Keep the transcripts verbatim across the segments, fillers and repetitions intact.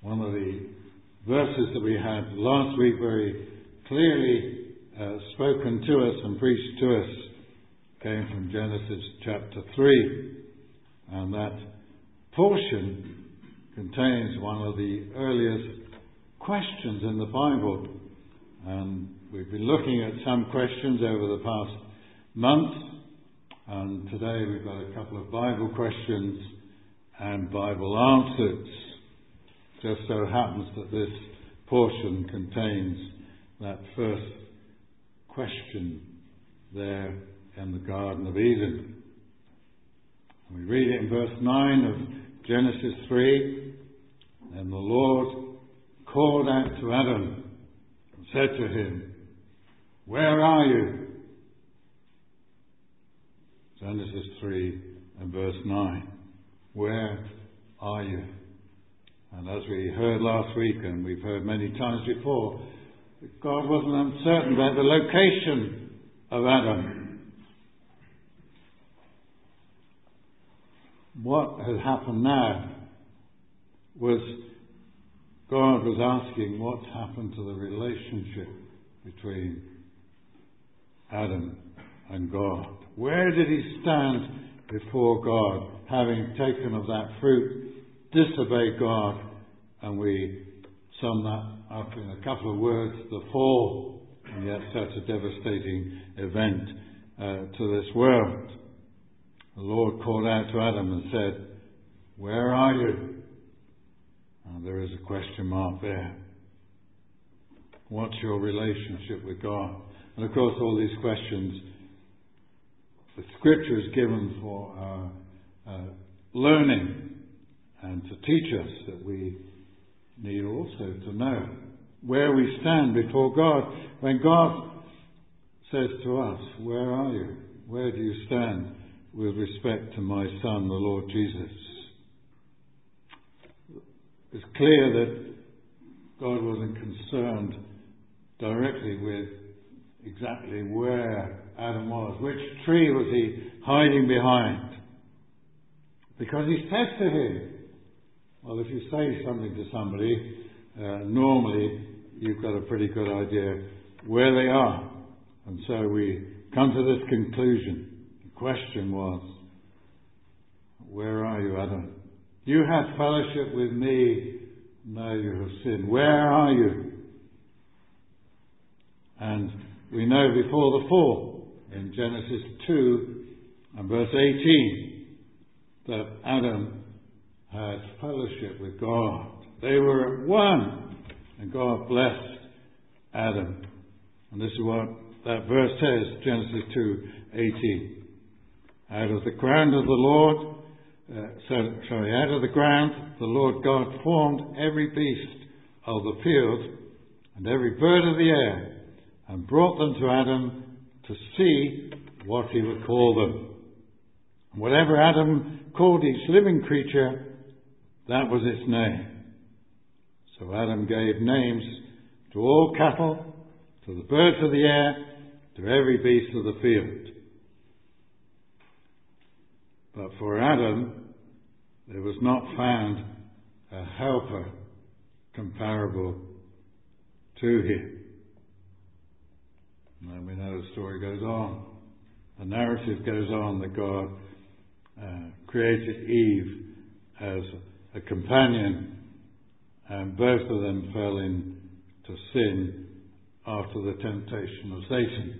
One of the verses that we had last week very clearly uh, spoken to us and preached to us came from Genesis chapter three. And that portion contains one of the earliest questions in the Bible. And we've been looking at some questions over the past month. And today we've got a couple of Bible questions and Bible answers. Just so happens that this portion contains that first question there in the Garden of Eden. We read it in verse nine of Genesis three. Then the Lord called out to Adam and said to him, "Where are you?" Genesis three and verse nine. Where are you? And as we heard last week, and we've heard many times before, God wasn't uncertain about the location of Adam. What had happened now was God was asking what's happened to the relationship between Adam and God. Where did he stand before God, having taken of that fruit, disobeyed God? And we sum that up in a couple of words: the fall, and yet such a devastating event uh, to this world. The Lord called out to Adam and said, "Where are you?" And there is a question mark there. What's your relationship with God? And of course, all these questions, the Scripture is given for our uh, learning and to teach us that we need also to know where we stand before God. When God says to us, "Where are you? Where do you stand with respect to my Son, the Lord Jesus?" It's clear that God wasn't concerned directly with exactly where Adam was. Which tree was he hiding behind? Because he said to him, well, if you say something to somebody, uh, normally you've got a pretty good idea where they are. And so we come to this conclusion. The question was, where are you, Adam? You had fellowship with me, now you have sinned. Where are you? And we know before the fall, in Genesis two and verse eighteen, that Adam had fellowship with God. They were at one, and God blessed Adam. And this is what that verse says, Genesis two eighteen. Out of the ground of the Lord, uh, so, sorry, out of the ground the Lord God formed every beast of the field and every bird of the air, and brought them to Adam to see what he would call them. And whatever Adam called each living creature, that was its name. So Adam gave names to all cattle, to the birds of the air, to every beast of the field. But for Adam, there was not found a helper comparable to him. And we know the story goes on. The narrative goes on that God uh, created Eve as a companion, and both of them fell into sin after the temptation of Satan.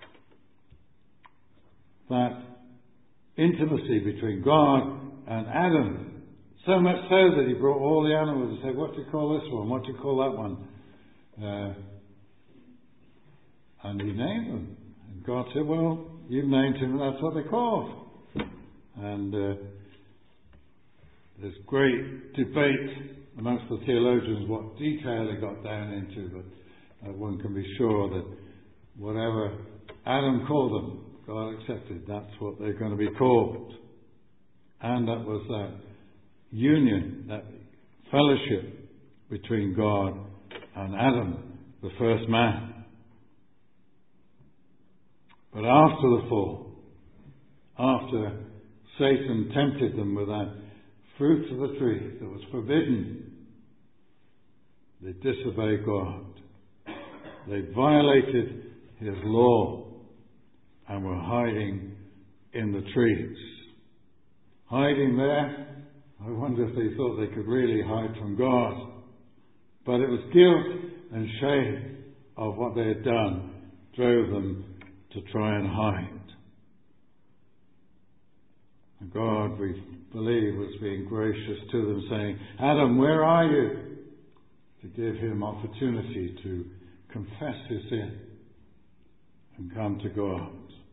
That intimacy between God and Adam, so much so that he brought all the animals and said, "What do you call this one? What do you call that one?" Uh, and he named them. And God said, "Well, you've named him, and that's what they're called." And uh, there's great debate amongst the theologians what detail they got down into, but uh, one can be sure that whatever Adam called them, God accepted. That's what they're going to be called. And that was that union, that fellowship between God and Adam, the first man. But after the fall, after Satan tempted them with that fruit of the tree that was forbidden, They disobeyed God. They violated His law and were hiding in the trees. Hiding there, I wonder if they thought they could really hide from God. But it was guilt and shame of what they had done drove them to try and hide. And God, we believe, was being gracious to them, saying, Adam, where are you? To give him opportunity to confess his sin and come to God.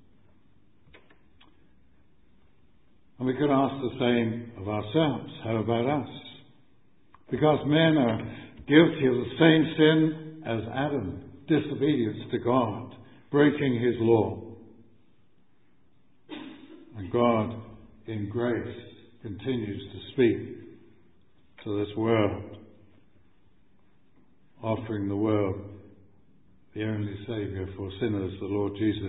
And we could ask the same of ourselves. How about us? Because men are guilty of the same sin as Adam, disobedience to God, breaking His law. And God, in grace, continues to speak to this world, offering the world the only Saviour for sinners, the Lord Jesus.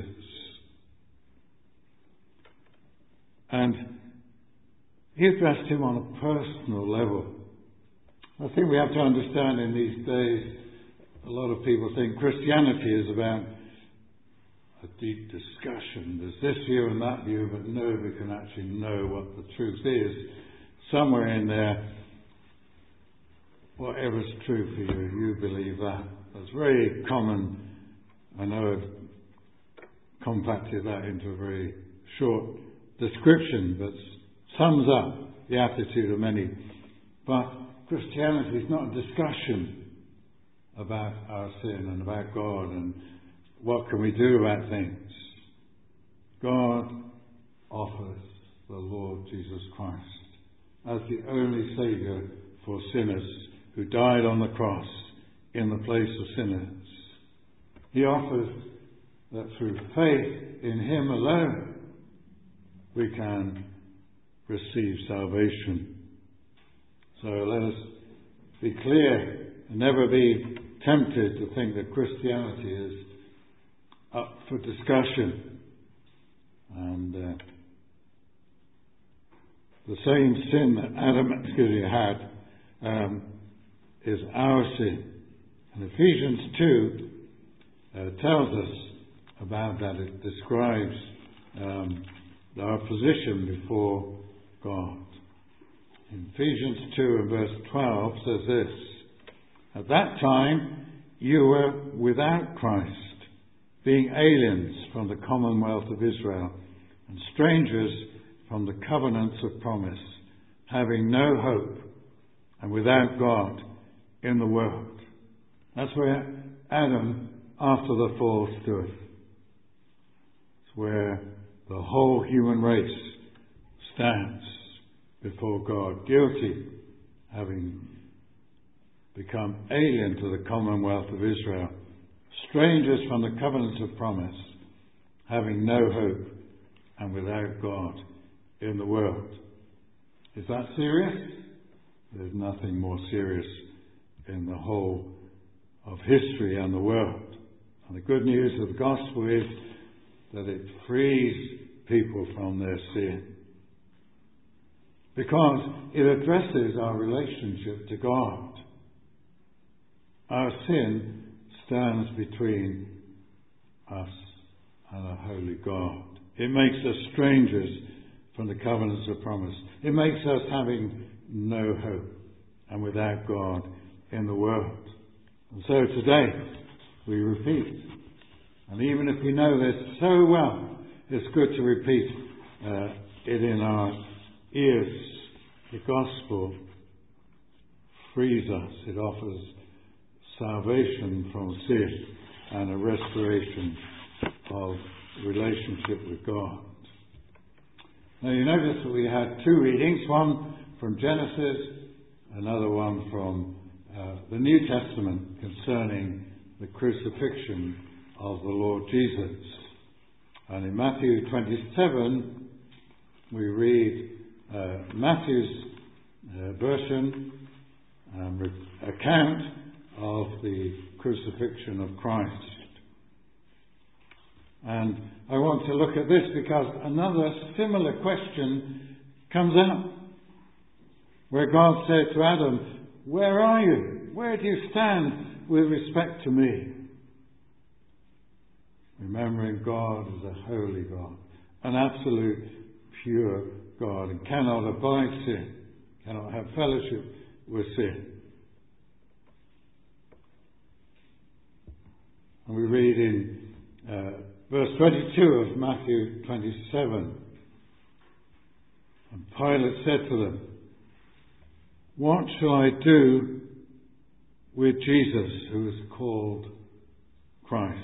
And He addressed him on a personal level. I think we have to understand in these days, a lot of people think Christianity is about a deep discussion. There's this view and that view, but nobody can actually know what the truth is. Somewhere in there, whatever's true for you, you believe that. That's very common. I know I've compacted that into a very short description, but sums up the attitude of many. But Christianity is not a discussion about our sin and about God and what can we do about things. God offers the Lord Jesus Christ as the only Saviour for sinners who died on the cross in the place of sinners. He offers that through faith in Him alone we can receive salvation. So let us be clear and never be tempted to think that Christianity is up for discussion. And uh, the same sin that Adam excuse me, had um, is our sin. And Ephesians two uh, tells us about that. It describes um, our position before God. In Ephesians two and verse twelve says this, At that time you were without Christ, being aliens from the commonwealth of Israel, and strangers from the covenants of promise, having no hope, and without God in the world. That's where Adam, after the fall, stood. It's where the whole human race stands before God, guilty, having become alien to the commonwealth of Israel, strangers from the covenants of promise, having no hope, and without God in the world. Is that serious? There's nothing more serious in the whole of history and the world. And the good news of the gospel is that it frees people from their sin, because it addresses our relationship to God. Our sin stands between us and a holy God. It makes us strangers from the covenants of promise. It makes us having no hope and without God in the world. And so today we repeat. And even if we know this so well, it's good to repeat uh, it in our ears. The gospel frees us. It offers salvation from sin and a restoration of relationship with God. Now you notice that we had two readings, one from Genesis, another one from uh, the New Testament concerning the crucifixion of the Lord Jesus. And in Matthew twenty-seven we read uh, Matthew's uh, version um, account of the crucifixion of Christ. And I want to look at this because another similar question comes up, where God said to Adam, where are you? Where do you stand with respect to me? Remembering God is a holy God, an absolute pure God, and cannot abide sin, cannot have fellowship with sin. And we read in uh, verse twenty-two of Matthew twenty-seven, and Pilate said to them, "What shall I do with Jesus, who is called Christ?"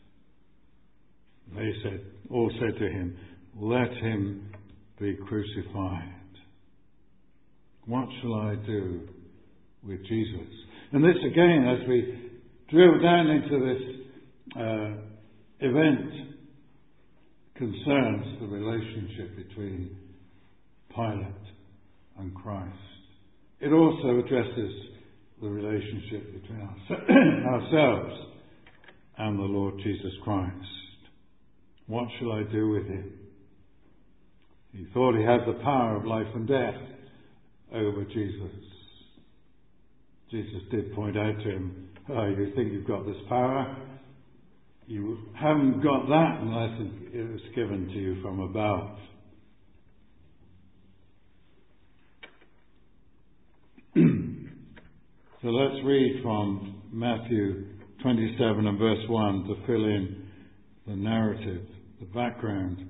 They said, all said to him, "Let him be crucified." What shall I do with Jesus? And this again, as we drill down into this uh, event, concerns the relationship between Pilate and Christ. It also addresses the relationship between ourselves and the Lord Jesus Christ. What shall I do with him? He thought he had the power of life and death over Jesus. Jesus did point out to him, "Oh, you think you've got this power? You haven't got that unless it was given to you from above." So let's read from Matthew twenty-seven and verse one to fill in the narrative, the background.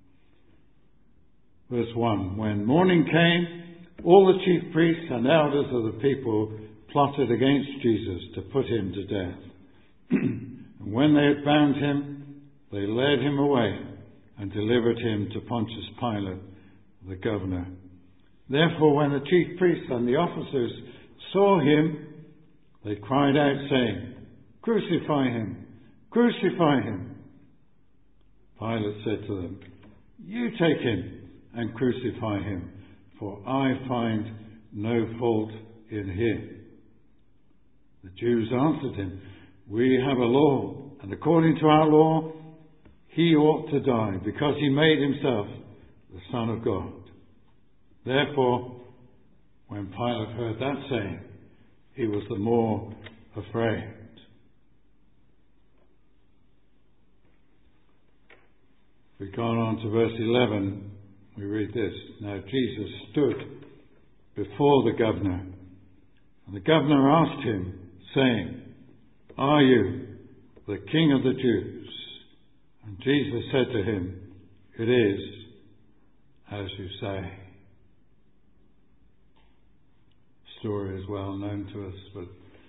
Verse one, "When morning came, all the chief priests and elders of the people plotted against Jesus to put him to death. And when they had bound him, they led him away and delivered him to Pontius Pilate, the governor. Therefore, when the chief priests and the officers saw him, they cried out, saying, 'Crucify him! Crucify him!' Pilate said to them, 'You take him and crucify him, for I find no fault in him.' The Jews answered him, 'We have a law, and according to our law, he ought to die, because he made himself the Son of God.' Therefore, when Pilate heard that saying, he was the more afraid." We've gone on to verse eleven. We read this. "Now Jesus stood before the governor, and the governor asked him, saying, 'Are you the King of the Jews?' And Jesus said to him, 'It is as you say.'" The story is well known to us, but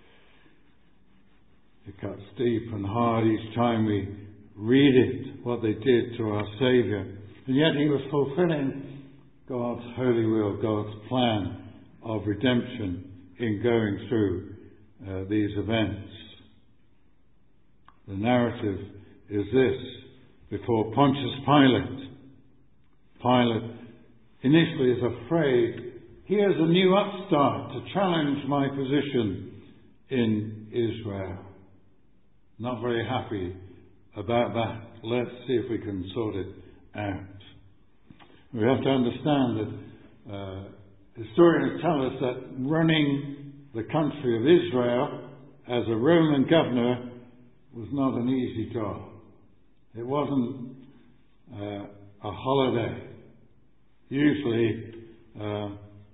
it cuts deep and hard each time we read it, what they did to our Saviour. And yet he was fulfilling God's holy will, God's plan of redemption in going through uh, these events. The narrative is this. Before Pontius Pilate, Pilate initially is afraid. Here's a new upstart to challenge my position in Israel. Not very happy about that. Let's see if we can sort it out. We have to understand that uh, historians tell us that running the country of Israel as a Roman governor was not an easy job. It wasn't uh, a holiday. Usually uh,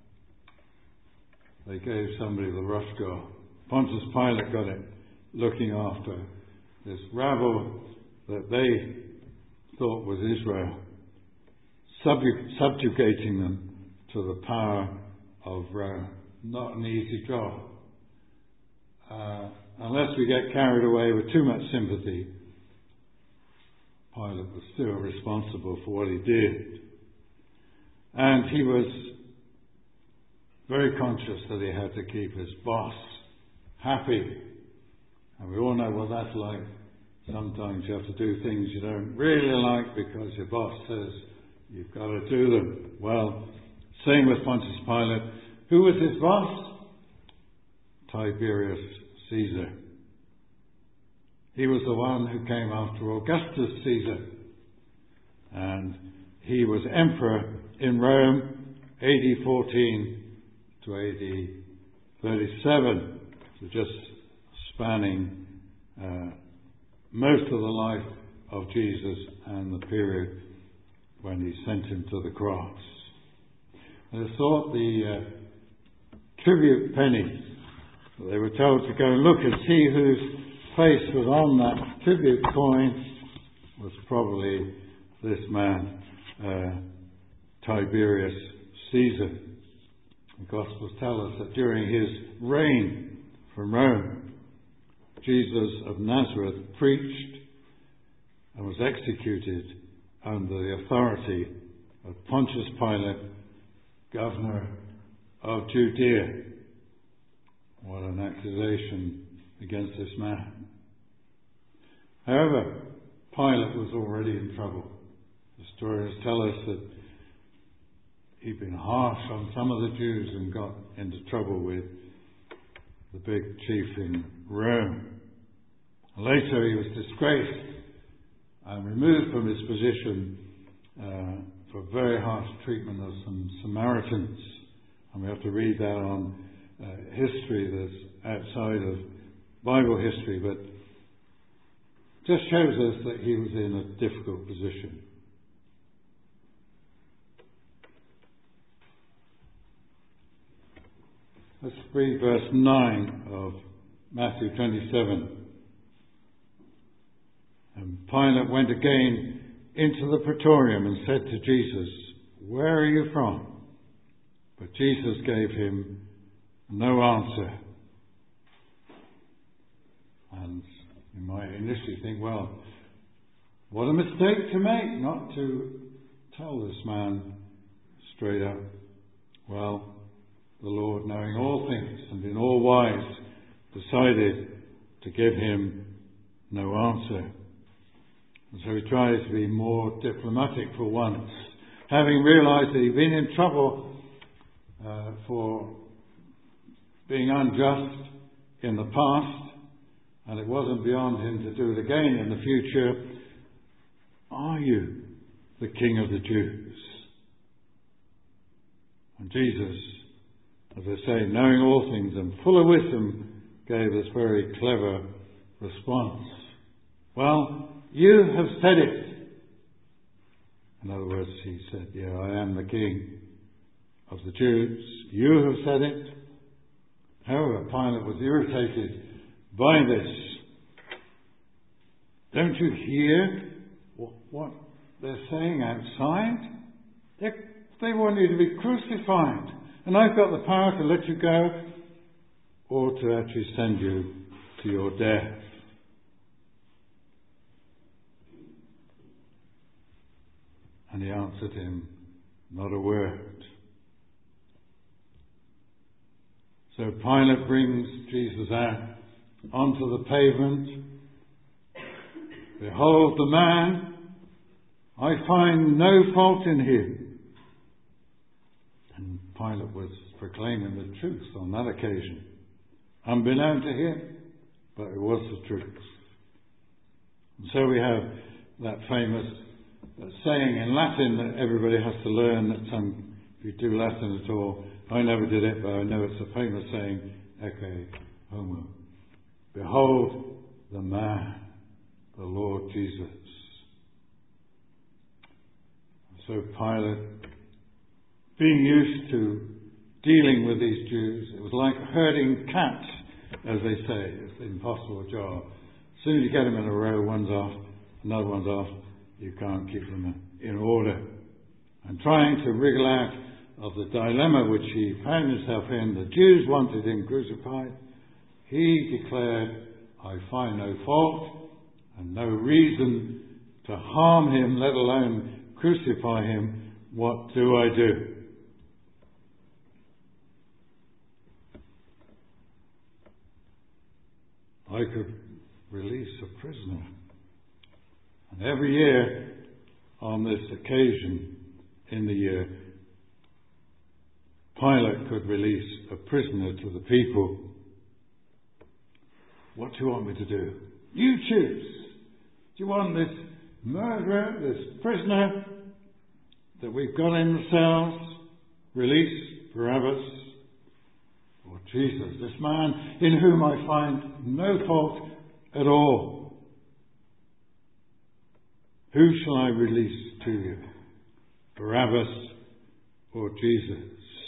they gave somebody the rough job. Pontius Pilate got it, looking after this rabble that they thought was Israel, subjug- subjugating them to the power of Rome. Not an easy job. Uh, unless we get carried away with too much sympathy, Pilate was still responsible for what he did. And he was very conscious that he had to keep his boss happy. And we all know what that's like. Sometimes you have to do things you don't really like because your boss says you've got to do them. Well, same with Pontius Pilate. Who was his boss? Tiberius Caesar. He was the one who came after Augustus Caesar. And he was emperor in Rome, A D fourteen to A D thirty-seven, so just spanning uh, most of the life of Jesus and the period when he sent him to the cross. They thought the uh, tribute penny, they were told to go and look and see whose face was on that tribute coin, was probably this man, uh, Tiberius Caesar. The Gospels tell us that during his reign from Rome, Jesus of Nazareth preached and was executed under the authority of Pontius Pilate, governor of Judea. What an accusation against this man. However, Pilate was already in trouble. Historians tell us that he'd been harsh on some of the Jews and got into trouble with the big chief in Rome. Later he was disgraced and removed from his position uh, for very harsh treatment of some Samaritans. And we have to read that on uh, history that's outside of Bible history, but just shows us that he was in a difficult position. Let's read verse nine of Matthew twenty-seven. And Pilate went again into the praetorium and said to Jesus, "Where are you from?" But Jesus gave him no answer. And you might initially think, well, what a mistake to make, not to tell this man straight up. Well, the Lord, knowing all things and being all wise, decided to give him no answer. And so he tries to be more diplomatic for once, having realised that he'd been in trouble uh, for being unjust in the past, and it wasn't beyond him to do it again in the future. Are you the King of the Jews? And Jesus, as I say, knowing all things and full of wisdom, gave this very clever response. Well, you have said it. In other words, he said, yeah, I am the King of the Jews. You have said it. However, Pilate was irritated by this. Don't you hear what, what they're saying outside? They, they want you to be crucified. And I've got the power to let you go or to actually send you to your death. And he answered him, not a word. So Pilate brings Jesus out onto the pavement. Behold the man, I find no fault in him. And Pilate was proclaiming the truth on that occasion, unbeknown to him, but it was the truth. And so we have that famous saying in Latin that everybody has to learn, that some, if you do Latin at all, I never did it, but I know it's a famous saying, ecce homo. Behold the man, the Lord Jesus. So Pilate, being used to dealing with these Jews, it was like herding cats, as they say. It's an impossible job. As soon as you get them in a row, one's off, another one's off, you can't keep them in order. And trying to wriggle out of the dilemma which he found himself in, the Jews wanted him crucified. He declared, I find no fault and no reason to harm him, let alone crucify him. What do I do? I could release a prisoner. And every year on this occasion in the year, Pilate could release a prisoner to the people. What do you want me to do? You choose. Do you want this murderer, this prisoner that we've got in the cells, released, Barabbas? Or Jesus, this man in whom I find no fault at all. Who shall I release to you? Barabbas or Jesus?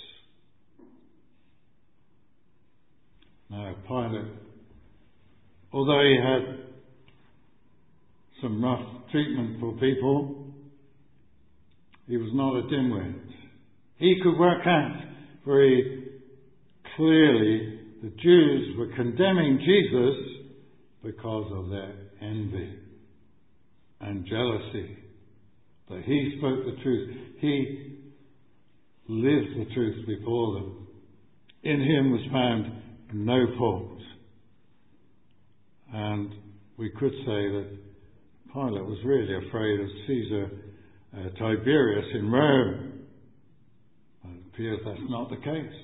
Now, Pilate, although he had some rough treatment for people, he was not a dimwit. He could work out very clearly the Jews were condemning Jesus because of their envy and jealousy. But he spoke the truth. He lived the truth before them. In him was found no fault. And we could say that Pilate was really afraid of Caesar uh, Tiberius in Rome. But it appears that's not the case.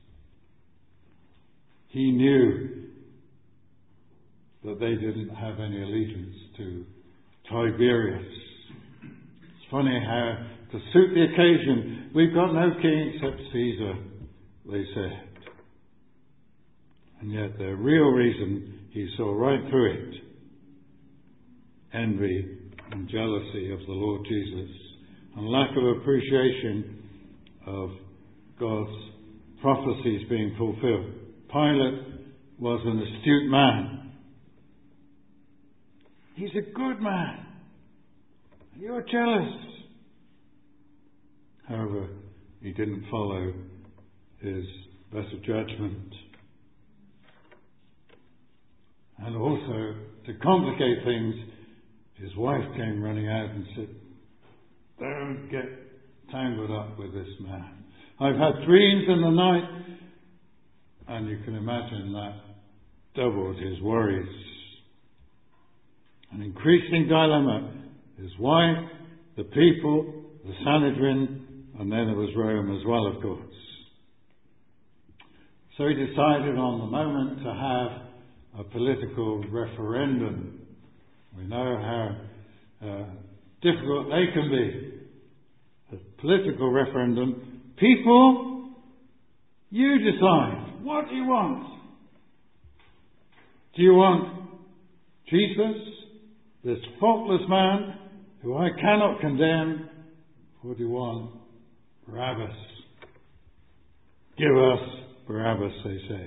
He knew that they didn't have any allegiance to Tiberius. It's funny how, to suit the occasion, we've got no king except Caesar, they said. And yet the real reason he saw right through it, envy and jealousy of the Lord Jesus, and lack of appreciation of God's prophecies being fulfilled. Pilate was an astute man. He's a good man. You're jealous. However, he didn't follow his better judgment. And also, to complicate things, his wife came running out and said, "Don't get tangled up with this man. I've had dreams in the night." And you can imagine that doubled his worries. An increasing dilemma. His wife, the people, the Sanhedrin, and then there was Rome as well, of course. So he decided on the moment to have a political referendum. We know how uh, difficult they can be. A political referendum. People, you decide. What do you want? Do you want Jesus, this faultless man who I cannot condemn, or do you want Barabbas? Give us Barabbas, they say.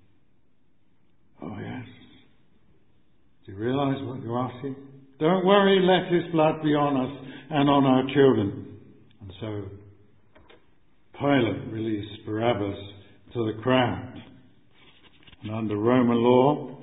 Oh yes. Do you realise what you're asking? Don't worry, let his blood be on us and on our children. And so Pilate released Barabbas to the crowd. And under Roman law,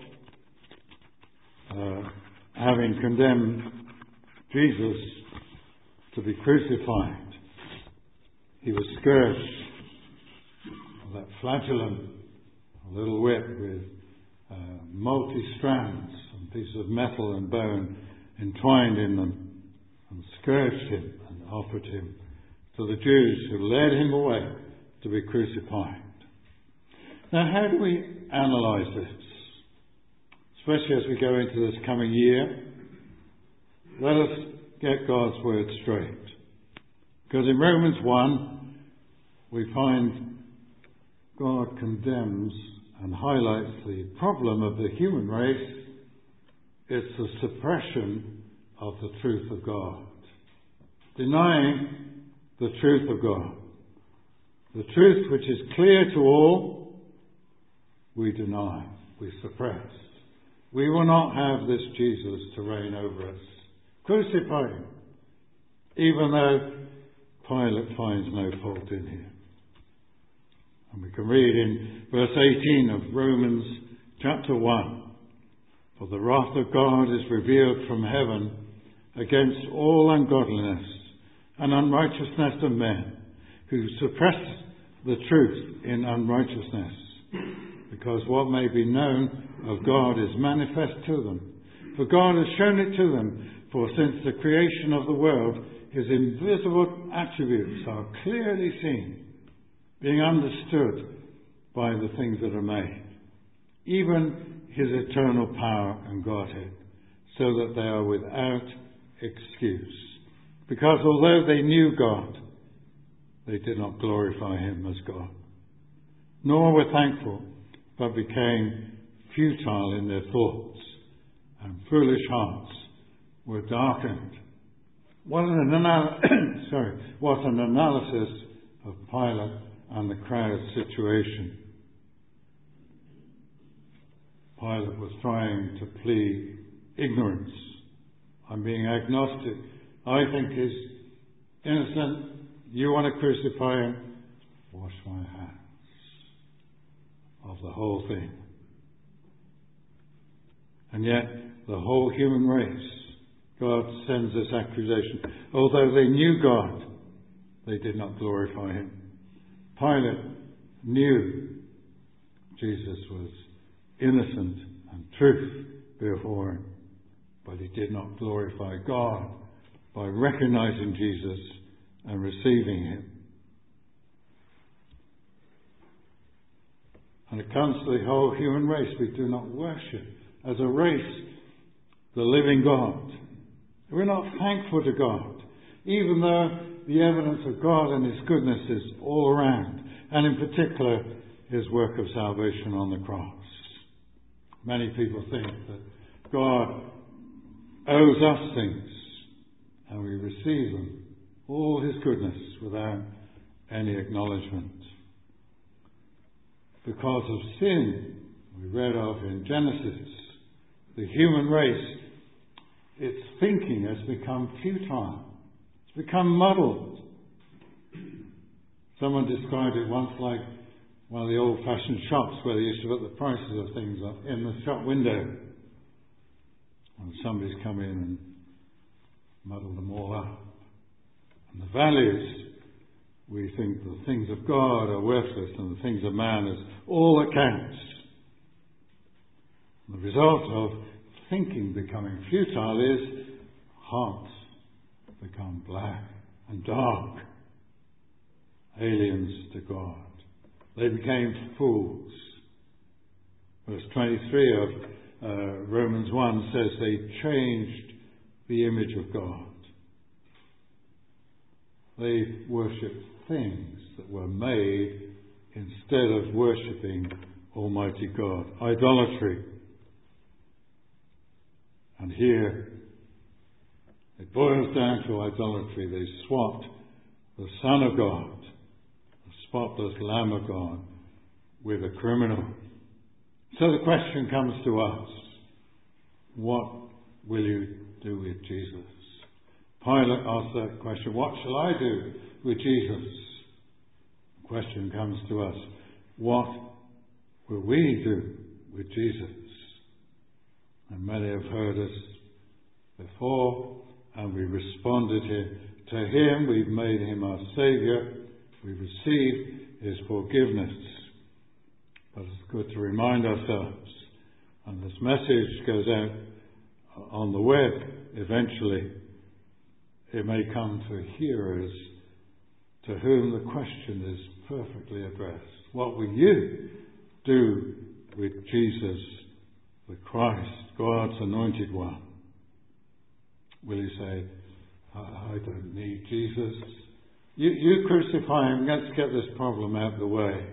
uh, having condemned Jesus to be crucified, he was scourged with that flagellum, a little whip with uh, multi-strands and pieces of metal and bone entwined in them, and scourged him and offered him to the Jews who led him away to be crucified. Now, how do we analyse this? Especially as we go into this coming year, let us get God's word straight. Because in Romans one, we find God condemns and highlights the problem of the human race. It's the suppression of the truth of God. Denying the truth of God. The truth which is clear to all, we deny, we suppress. We will not have this Jesus to reign over us. Crucify him, even though Pilate finds no fault in him. And we can read in verse eighteen of Romans chapter one, "For the wrath of God is revealed from heaven against all ungodliness and unrighteousness of men, who suppress the truth in unrighteousness, because what may be known of God is manifest to them. For God has shown it to them, for since the creation of the world, his invisible attributes are clearly seen, being understood by the things that are made, even his eternal power and Godhead, so that they are without excuse. Because although they knew God, they did not glorify him as God, nor were thankful, but became futile in their thoughts, and foolish hearts were darkened. What an, anal- sorry, what an analysis of Pilate and the crowd's situation. Pilate was trying to plead ignorance. I'm being agnostic. I think he's innocent. You want to crucify him? Wash my hands of the whole thing. And yet, the whole human race, God sends this accusation. Although they knew God, they did not glorify him. Pilate knew Jesus was innocent and truth before him, but he did not glorify God by recognizing Jesus and receiving him. And it comes to the whole human race. We do not worship as a race the living God. We're not thankful to God, even though the evidence of God and his goodness is all around, and in particular his work of salvation on the cross. Many people think that God owes us things, and we receive them, all his goodness, without any acknowledgement. Because of sin, we read of in Genesis, the human race, its thinking has become futile. It's become muddled. Someone described it once like one of the old-fashioned shops where they used to put the prices of things up in the shop window. And somebody's come in and muddled them all up. And the values, we think the things of God are worthless and the things of man is all that counts. The result of thinking becoming futile is hearts become black and dark, aliens to God. They became fools. Verse twenty-three of uh, Romans one says they changed the image of God. They worshipped things that were made instead of worshipping Almighty God. Idolatry. And here it boils down to idolatry. They swapped the Son of God, the spotless Lamb of God, with a criminal. So the question comes to us, what will you do with Jesus? Pilate asked that question, what shall I do with Jesus? The question comes to us, what will we do with Jesus? And many have heard us before, and we responded to him. We've made him our Saviour. We've received his forgiveness. But it's good to remind ourselves, and this message goes out on the web eventually. It may come to hearers to whom the question is perfectly addressed. What will you do with Jesus, the Christ, God's anointed one? Will you say, I don't need Jesus? You, you crucify him, let's get this problem out of the way.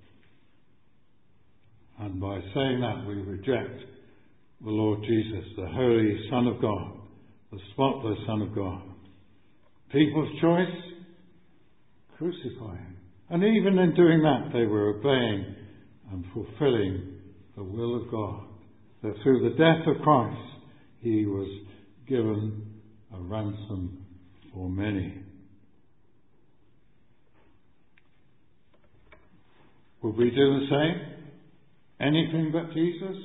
And by saying that, we reject the Lord Jesus, the Holy Son of God, the spotless Son of God. People's choice? Crucify him. And even in doing that, they were obeying and fulfilling the will of God. That through the death of Christ, he was given a ransom for many. Would we do the same? Anything but Jesus?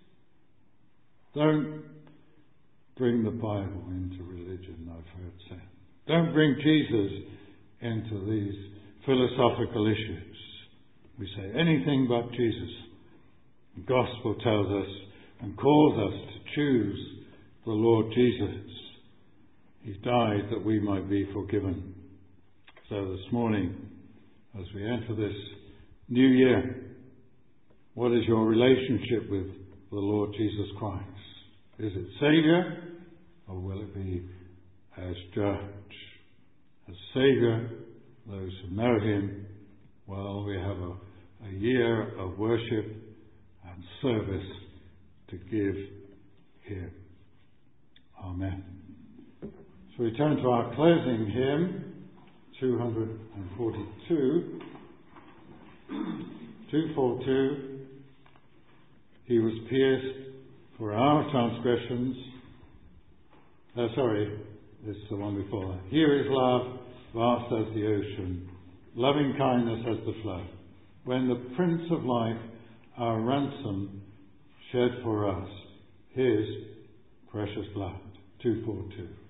Don't bring the Bible into religion, I've heard said. Don't bring Jesus into these philosophical issues. We say anything but Jesus. The gospel tells us and calls us to choose the Lord Jesus. He died that we might be forgiven. So this morning, as we enter this new year, what is your relationship with the Lord Jesus Christ? Is it Saviour, or will it be as Judge? As Saviour, those who know him, well, we have a, a year of worship and service to give Him. Amen. So we turn to our closing hymn, two forty-two. two forty-two. He was pierced for our transgressions. Uh, sorry, this is the one before that. Here is love, vast as the ocean, loving kindness as the flood. When the Prince of Life, our ransom, shed for us his precious blood. two forty-two.